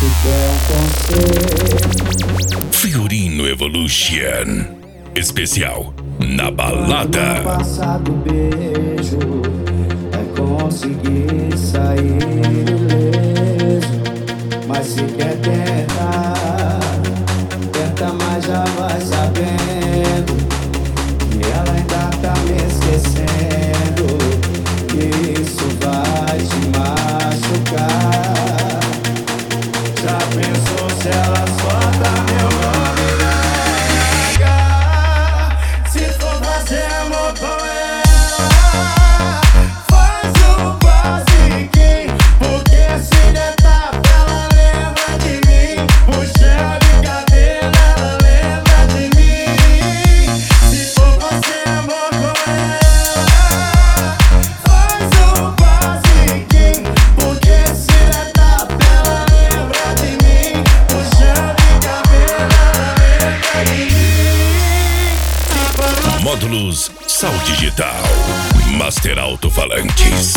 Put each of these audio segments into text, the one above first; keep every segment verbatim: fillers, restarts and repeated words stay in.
Fiorino Evolution especial na balada. Passado beijo é conseguir sair ileso, mas se quer tentar, tenta, mas já vai sabendo que ela ainda tá me esquecendo, que isso vai te machucar. Já pensou se ela solta meu nome na H? Se for fazer amor com ela, faz o basiquinho, porque se der tapa ela lembra de mim, puxa de cabelo ela lembra de mim. Se for fazer amor com ela, faz o basiquinho, porque se der tapa ela lembra de mim, puxa de cabelo ela lembra de mim. Módulos Sal Digital Master Alto-Falantes.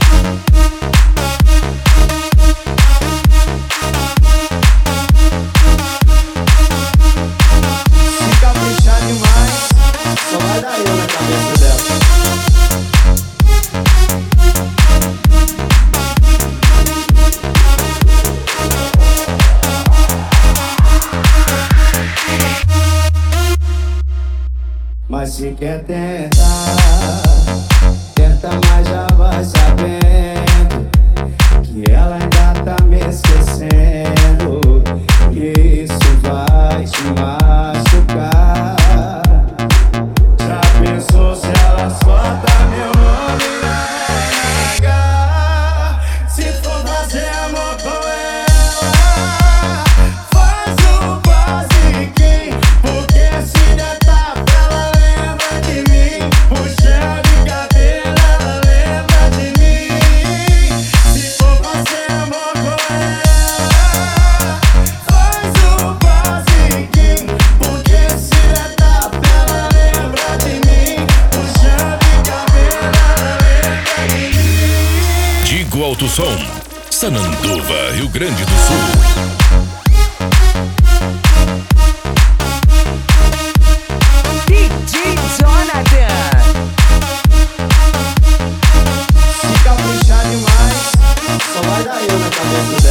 Se caprichar demais, só vai dar eu na cabeça dela. Mas se quer tentar, tenta, mas já vai sabendo que ela ainda tá me esquecendo, que isso vai te machucar. Já pensou se ela solta meu nome na H? Se for fazer amor com ela, faz o basiquinho, porque se der tapa ela lembra de mim, puxa de cabelo ela lembra de mim. Se for fazer amor com ela, faz o basiquinho, porque se der tapa ela lembra de mim, puxa de cabelo ela lembra de mim. Digo Alto Som, Sananduva, Rio Grande do Sul. D J Jonathan. Se caprichar demais, só vai dar eu na cabeça dela.